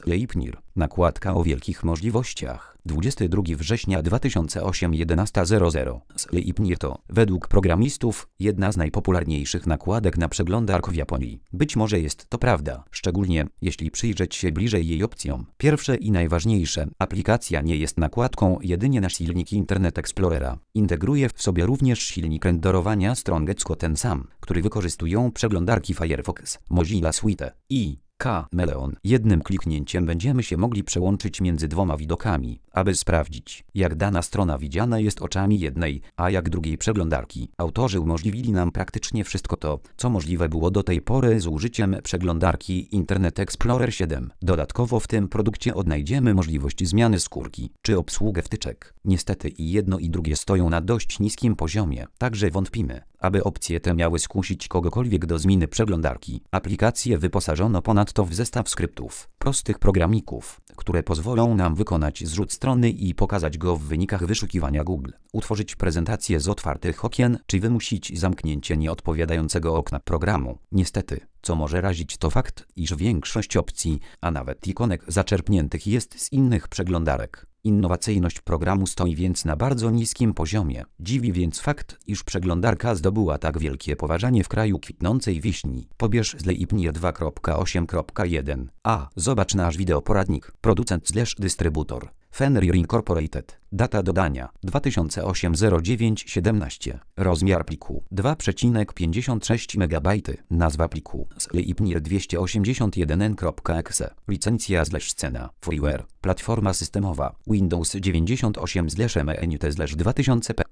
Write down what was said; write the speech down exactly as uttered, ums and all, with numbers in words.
Sleipnir. Nakładka o wielkich możliwościach. dwudziestego drugiego września dwa tysiące ósmego jedenasta zero zero. Sleipnir to, według programistów, jedna z najpopularniejszych nakładek na przeglądarkę w Japonii. Być może jest to prawda, szczególnie jeśli przyjrzeć się bliżej jej opcjom. Pierwsze i najważniejsze, aplikacja nie jest nakładką jedynie na silnik Internet Explorera. Integruje w sobie również silnik renderowania stron Getsko ten sam, który wykorzystują przeglądarki Firefox, Mozilla Suite i Chameleon. Jednym kliknięciem będziemy się mogli przełączyć między dwoma widokami, aby sprawdzić, jak dana strona widziana jest oczami jednej, a jak drugiej przeglądarki. Autorzy umożliwili nam praktycznie wszystko to, co możliwe było do tej pory z użyciem przeglądarki Internet Explorer siedem. Dodatkowo w tym produkcie odnajdziemy możliwość zmiany skórki, czy obsługę wtyczek. Niestety i jedno i drugie stoją na dość niskim poziomie, także wątpimy, aby opcje te miały skusić kogokolwiek do zmiany przeglądarki. Aplikację wyposażono ponadto w zestaw skryptów, prostych programików, które pozwolą nam wykonać zrzut strony i pokazać go w wynikach wyszukiwania Google, utworzyć prezentację z otwartych okien, czy wymusić zamknięcie nieodpowiadającego okna programu. Niestety, co może razić, to fakt, iż większość opcji, a nawet ikonek zaczerpniętych jest z innych przeglądarek. Innowacyjność programu stoi więc na bardzo niskim poziomie. Dziwi więc fakt, iż przeglądarka zdobyła tak wielkie poważanie w kraju kwitnącej wiśni. Pobierz Sleipnir dwa kropka osiem kropka jeden. A. Zobacz nasz wideoporadnik. Producent slash dystrybutor. Fenrir Incorporated. Data dodania dwa tysiące ósmy zero dziewięć siedemnaście. Rozmiar pliku dwa przecinek pięćdziesiąt sześć megabajtów. Nazwa pliku Sleipnir dwieście osiemdziesiąt jeden n kropka e x e. Licencja slash cena freeware. Platforma systemowa Windows dziewięćdziesiąt osiem M E N T dwa tysiące P.